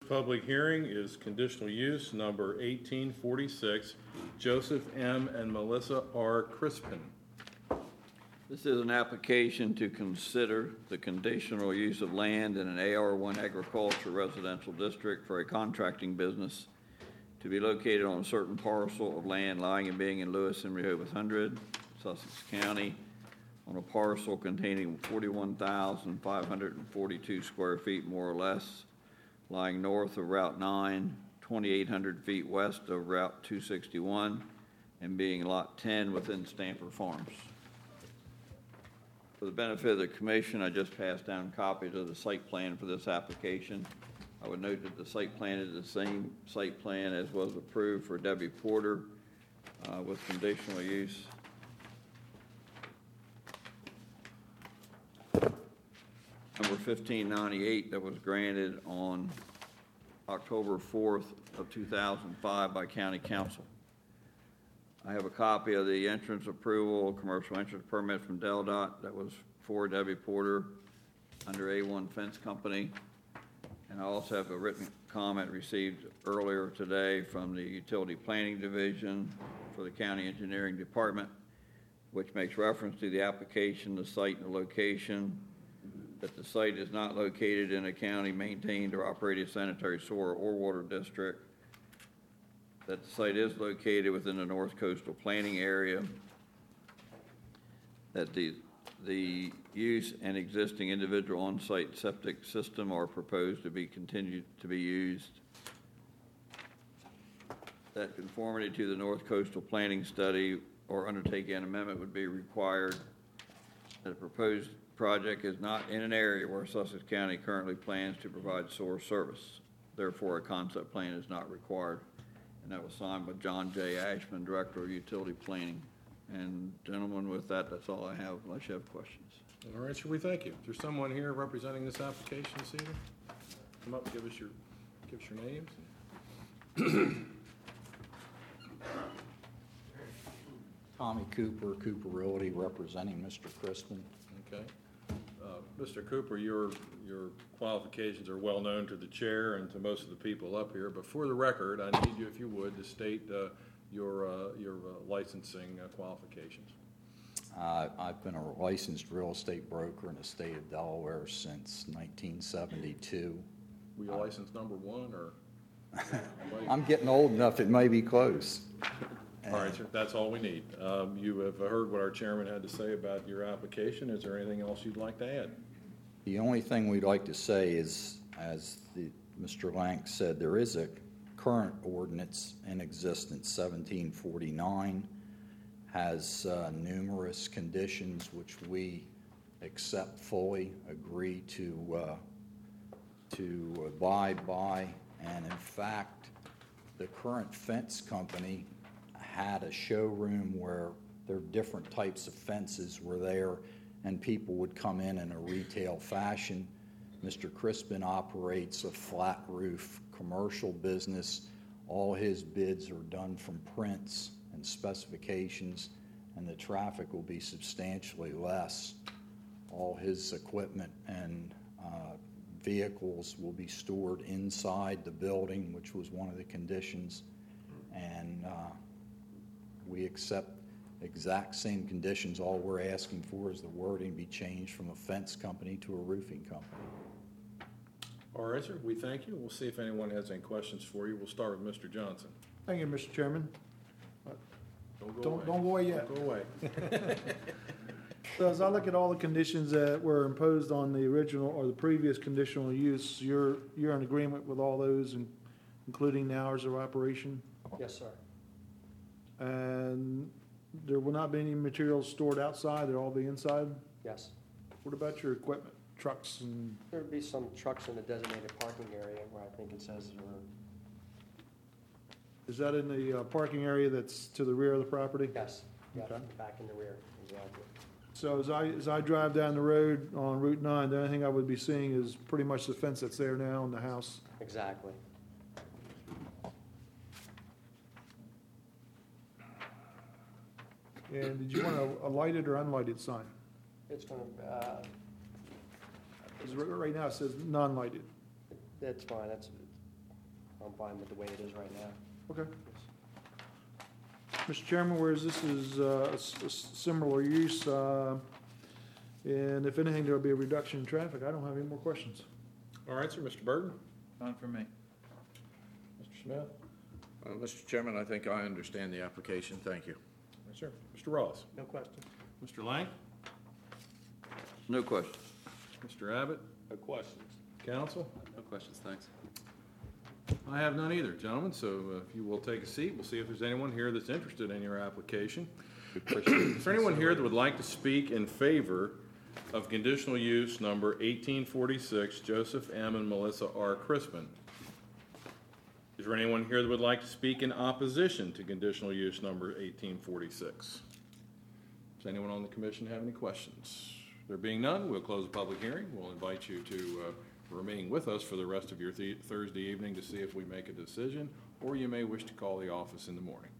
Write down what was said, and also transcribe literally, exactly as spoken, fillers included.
public hearing is conditional use number eighteen forty-six, Joseph M. and Melissa R. Crispin. This is an application to consider the conditional use of land in an A R one agriculture residential district for a contracting business to be located on a certain parcel of land lying and being in Lewis and Rehoboth Hundred, Sussex County, on a parcel containing forty-one thousand five hundred forty-two square feet, more or less, lying north of Route nine, twenty-eight hundred feet west of Route two sixty-one, and being Lot ten within Stamper Farms. For the benefit of the commission, I just passed down copies of the site plan for this application. I would note that the site plan is the same site plan as was approved for Debbie Porter uh, with conditional use. Number fifteen ninety-eight that was granted on October fourth of two thousand five by County Council. I have a copy of the entrance approval, commercial entrance permit from Del Dot that was for Debbie Porter under A one Fence Company. And I also have a written comment received earlier today from the Utility Planning Division for the County Engineering Department, which makes reference to the application, the site, and the location, that the site is not located in a county maintained or operated sanitary sewer or water district, that the site is located within the North Coastal Planning Area, that the the use and existing individual on-site septic system are proposed to be continued to be used, that conformity to the North Coastal Planning Study or undertaking an amendment would be required, that a proposed project is not in an area where Sussex County currently plans to provide sewer service. Therefore, a concept plan is not required. And that was signed by John J. Ashman, Director of Utility Planning. And gentlemen, with that, that's all I have, unless you have questions. All right, sir, we thank you. Is there someone here representing this application this evening? Come up and give us your, give us your names. Tommy Cooper, Cooper Realty, representing Mister Crispin. Okay. Uh, Mister Cooper, your your qualifications are well known to the chair and to most of the people up here, but for the record, I need you, if you would, to state uh, your uh, your uh, licensing uh, qualifications. Uh, I've been a licensed real estate broker in the state of Delaware since nineteen seventy-two. Were you uh, licensed number one, or? I'm getting old enough, it may be close. All right, sir, that's all we need. Um, you have heard what our chairman had to say about your application. Is there anything else you'd like to add? The only thing we'd like to say is, as the, Mister Lank said, there is a current ordinance in existence, seventeen forty-nine, has uh, numerous conditions which we accept fully, agree to uh, to abide by, and in fact, the current fence company had a showroom where there are different types of fences were there, and people would come in in a retail fashion. Mister Crispin operates a flat roof commercial business. All his bids are done from prints and specifications, and the traffic will be substantially less. All his equipment and uh, vehicles will be stored inside the building, which was one of the conditions, and uh, we accept exact same conditions. All we're asking for is the wording be changed from a fence company to a roofing company. All right, sir, we thank you. We'll see if anyone has any questions for you. We'll start with Mister Johnson. Thank you, Mister Chairman. Don't go Don't, away. don't go away yet. Don't go away. So as I look at all the conditions that were imposed on the original or the previous conditional use, you're, you're in agreement with all those, in- including the hours of operation? Yes, sir. And there will not be any materials stored outside, they'll all be inside? Yes. What about your equipment, trucks and, There'll be some trucks in the designated parking area where I think it says there are, is that in the uh, parking area that's to the rear of the property? yes, yeah, Okay. back in the rear, exactly. So as I, as I drive down the road on Route nine, the only thing I would be seeing is pretty much the fence that's there now in the house. Exactly. And did you want a, a lighted or unlighted sign? It's gonna, uh, Because right now it says non-lighted. that's fine, that's, I'm fine with the way it is right now. Okay. Mister Chairman, whereas this is uh, a s- a s- similar use, uh, and if anything, there'll be a reduction in traffic, I don't have any more questions. All right, sir, Mister Burton? Fine for me. Mister Smith? Uh, Mister Chairman, I think I understand the application. Thank you. Yes, sir. Mister Ross? No question. Mister Lang? No questions. Mister Abbott? No questions. Counsel? No questions, thanks. I have none either, gentlemen, so uh, if you will take a seat, we'll see if there's anyone here that's interested in your application. Is there anyone here that would like to speak in favor of conditional use number eighteen forty-six, Joseph M. and Melissa R. Crispin? Is there anyone here that would like to speak in opposition to conditional use number eighteen forty-six? Does anyone on the commission have any questions? There being none, we'll close the public hearing. We'll invite you to uh, remain with us for the rest of your th- Thursday evening to see if we make a decision, or you may wish to call the office in the morning.